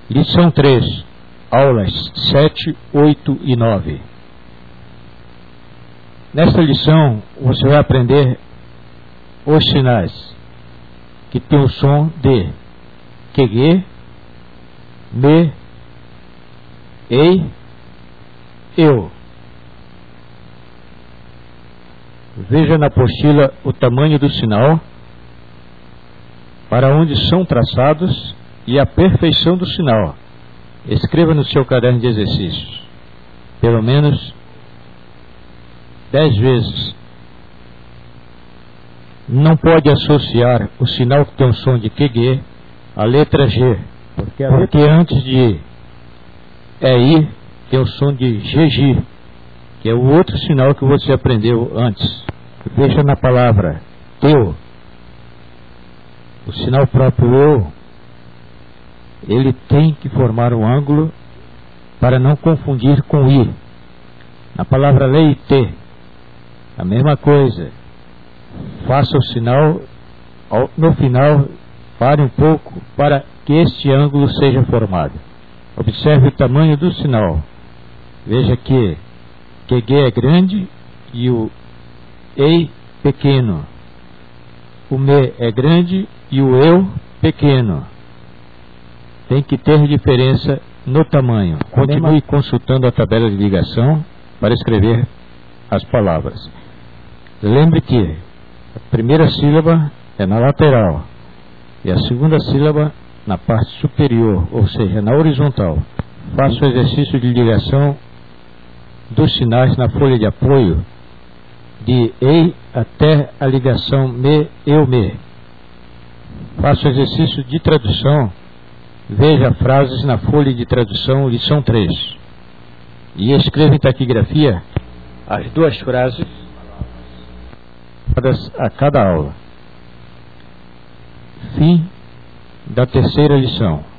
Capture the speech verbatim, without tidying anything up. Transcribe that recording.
Lição três, aulas sete, oito e nove. Nesta lição você vai aprender os sinais que tem o som de QG, me, ei, eu. Veja na apostila o tamanho do sinal, para onde são traçados e a perfeição do sinal. Escreva no seu caderno de exercícios, pelo menos dez vezes. Não pode associar o sinal que tem um som de Q G à letra G, porque, a porque letra... antes de é I tem o som de G G, que é o outro sinal que você aprendeu antes. Veja na palavra teu, o sinal próprio eu, ele tem que formar um ângulo para não confundir com I. Na palavra leite, a mesma coisa. Faça o sinal, no final, pare um pouco para que este ângulo seja formado. Observe o tamanho do sinal. Veja que Q G é grande e o ei pequeno. O me é grande e o eu pequeno. Tem que ter diferença no tamanho. Continue consultando a tabela de ligação para escrever as palavras. Lembre que a primeira sílaba é na lateral e a segunda sílaba na parte superior, ou seja, na horizontal. Faça o exercício de ligação dos sinais na folha de apoio de ei até a ligação me, eu, me. Faça o exercício de tradução. Veja frases na folha de tradução, lição três. E escreva em taquigrafia as duas frases a cada aula. Fim da terceira lição.